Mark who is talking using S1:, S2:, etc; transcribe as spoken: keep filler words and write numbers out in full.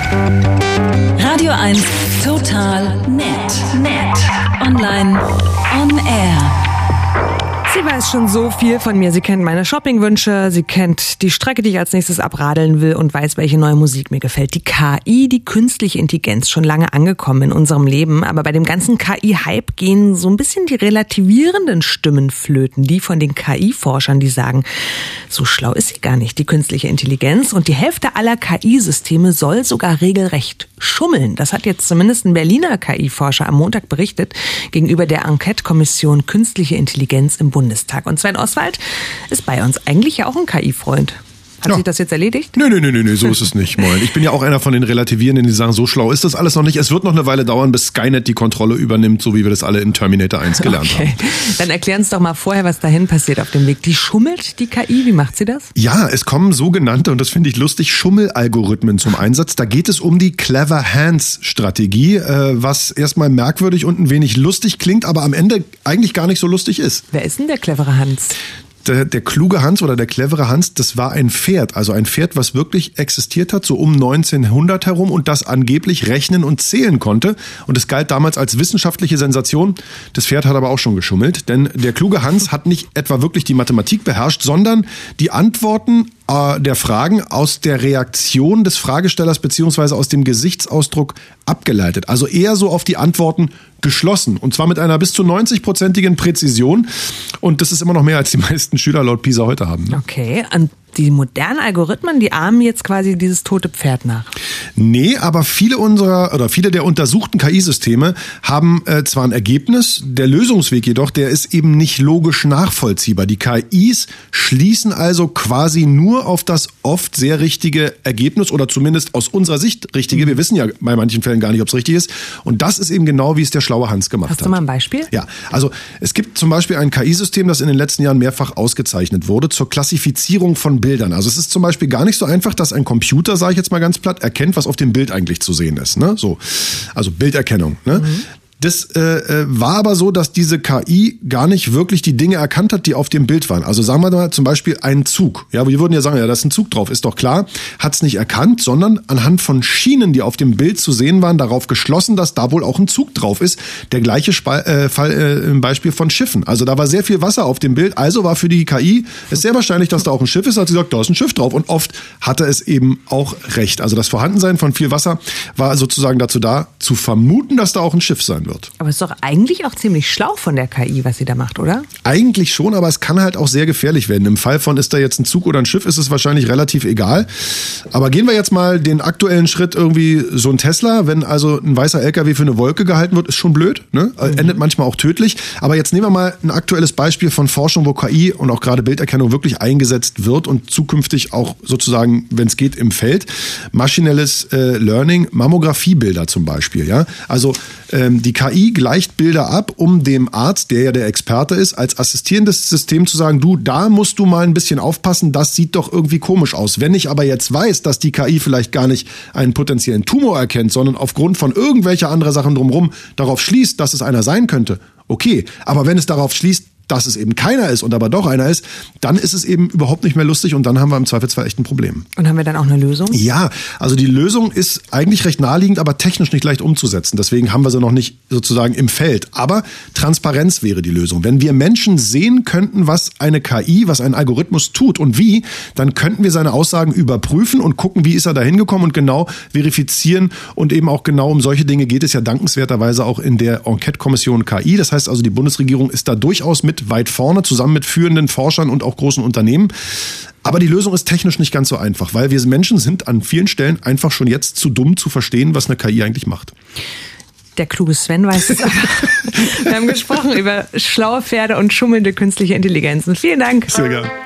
S1: Radio eins Total nett. Nett. Online. On air.
S2: Sie weiß schon so viel von mir. Sie kennt meine Shoppingwünsche, sie kennt die Strecke, die ich als nächstes abradeln will und weiß, welche neue Musik mir gefällt. Die K I, die künstliche Intelligenz, schon lange angekommen in unserem Leben. Aber bei dem ganzen K I-Hype gehen so ein bisschen die relativierenden Stimmen flöten. Die von den K I-Forschern, die sagen, so schlau ist sie gar nicht, die künstliche Intelligenz. Und die Hälfte aller K I-Systeme soll sogar regelrecht schummeln. Das hat jetzt zumindest ein Berliner K I-Forscher am Montag berichtet gegenüber der Enquete-Kommission Künstliche Intelligenz im Bundestag. Und Sven Oswald ist bei uns eigentlich ja auch ein K I-Freund. Hat
S3: ja.
S2: sich das jetzt erledigt?
S3: Nö, nö, nö, nö, so ist es nicht. Moin. Ich bin ja auch einer von den Relativierenden, die sagen, so schlau ist das alles noch nicht. Es wird noch eine Weile dauern, bis Skynet die Kontrolle übernimmt, so wie wir das alle in Terminator eins gelernt
S2: okay.
S3: haben.
S2: Dann erklär uns doch mal vorher, was dahin passiert auf dem Weg. Die schummelt, die K I, wie macht sie das?
S3: Ja, es kommen sogenannte, und das finde ich lustig, Schummelalgorithmen zum Einsatz. Da geht es um die Clever Hands Strategie, was erstmal merkwürdig und ein wenig lustig klingt, aber am Ende eigentlich gar nicht so lustig ist.
S2: Wer ist denn der clevere Hans?
S3: Der, der kluge Hans oder der clevere Hans, das war ein Pferd, also ein Pferd, was wirklich existiert hat, so um neunzehnhundert herum und das angeblich rechnen und zählen konnte. Und es galt damals als wissenschaftliche Sensation. Das Pferd hat aber auch schon geschummelt, denn der kluge Hans hat nicht etwa wirklich die Mathematik beherrscht, sondern die Antworten äh, der Fragen aus der Reaktion des Fragestellers beziehungsweise aus dem Gesichtsausdruck abgeleitet. Also eher so auf die Antworten geschlossen. Und zwar mit einer bis zu neunzig-prozentigen Präzision. Und das ist immer noch mehr, als die meisten Schüler laut PISA heute haben.
S2: Okay, und die modernen Algorithmen, die ahmen jetzt quasi dieses tote Pferd nach.
S3: Nee, aber viele unserer oder viele der untersuchten K I-Systeme haben äh, zwar ein Ergebnis, der Lösungsweg jedoch, der ist eben nicht logisch nachvollziehbar. Die K Is schließen also quasi nur auf das oft sehr richtige Ergebnis oder zumindest aus unserer Sicht richtige. Wir wissen ja bei manchen Fällen gar nicht, ob es richtig ist. Und das ist eben genau, wie es der schlaue Hans gemacht hat.
S2: Hast du mal ein Beispiel?
S3: Ja, also es gibt zum Beispiel ein K I-System, das in den letzten Jahren mehrfach ausgezeichnet wurde zur Klassifizierung von Bildern. Also es ist zum Beispiel gar nicht so einfach, dass ein Computer, sage ich jetzt mal ganz platt, erkennt, was auf dem Bild eigentlich zu sehen ist. Ne? So, also Bilderkennung. Ne? Mhm. Das äh, war aber so, dass diese K I gar nicht wirklich die Dinge erkannt hat, die auf dem Bild waren. Also sagen wir mal zum Beispiel einen Zug. Ja, wir würden ja sagen, ja, da ist ein Zug drauf, ist doch klar. Hat es nicht erkannt, sondern anhand von Schienen, die auf dem Bild zu sehen waren, darauf geschlossen, dass da wohl auch ein Zug drauf ist. Der gleiche Sp- äh, Fall äh, im Beispiel von Schiffen. Also da war sehr viel Wasser auf dem Bild, also war für die K I es sehr wahrscheinlich, dass da auch ein Schiff ist. Hat sie gesagt, da ist ein Schiff drauf. Und oft hatte es eben auch recht. Also das Vorhandensein von viel Wasser war sozusagen dazu da, zu vermuten, dass da auch ein Schiff sein wird.
S2: Aber es ist doch eigentlich auch ziemlich schlau von der K I, was sie da macht, oder?
S3: Eigentlich schon, aber es kann halt auch sehr gefährlich werden. Im Fall von, ist da jetzt ein Zug oder ein Schiff, ist es wahrscheinlich relativ egal. Aber gehen wir jetzt mal den aktuellen Schritt irgendwie so ein Tesla, wenn also ein weißer L K W für eine Wolke gehalten wird, ist schon blöd, ne? Mhm. Endet manchmal auch tödlich. Aber jetzt nehmen wir mal ein aktuelles Beispiel von Forschung, wo K I und auch gerade Bilderkennung wirklich eingesetzt wird und zukünftig auch sozusagen, wenn es geht, im Feld. Maschinelles äh, Learning, Mammografiebilder zum Beispiel, ja. Also ähm, die K I gleicht Bilder ab, um dem Arzt, der ja der Experte ist, als assistierendes System zu sagen, du, da musst du mal ein bisschen aufpassen, das sieht doch irgendwie komisch aus. Wenn ich aber jetzt weiß, dass die K I vielleicht gar nicht einen potenziellen Tumor erkennt, sondern aufgrund von irgendwelcher anderer Sachen drumherum darauf schließt, dass es einer sein könnte, okay. Aber wenn es darauf schließt, dass es eben keiner ist und aber doch einer ist, dann ist es eben überhaupt nicht mehr lustig und dann haben wir im Zweifelsfall echt ein Problem.
S2: Und haben wir dann auch eine Lösung?
S3: Ja, also die Lösung ist eigentlich recht naheliegend, aber technisch nicht leicht umzusetzen. Deswegen haben wir sie noch nicht sozusagen im Feld. Aber Transparenz wäre die Lösung. Wenn wir Menschen sehen könnten, was eine K I, was ein Algorithmus tut und wie, dann könnten wir seine Aussagen überprüfen und gucken, wie ist er da hingekommen und genau verifizieren. Und eben auch genau um solche Dinge geht es ja dankenswerterweise auch in der Enquete-Kommission K I. Das heißt also, die Bundesregierung ist da durchaus mit weit vorne, zusammen mit führenden Forschern und auch großen Unternehmen. Aber die Lösung ist technisch nicht ganz so einfach, weil wir Menschen sind an vielen Stellen einfach schon jetzt zu dumm zu verstehen, was eine K I eigentlich macht.
S2: Der kluge Sven weiß es einfach. Wir haben gesprochen über schlaue Pferde und schummelnde künstliche Intelligenzen. Vielen Dank.
S3: Sehr gerne.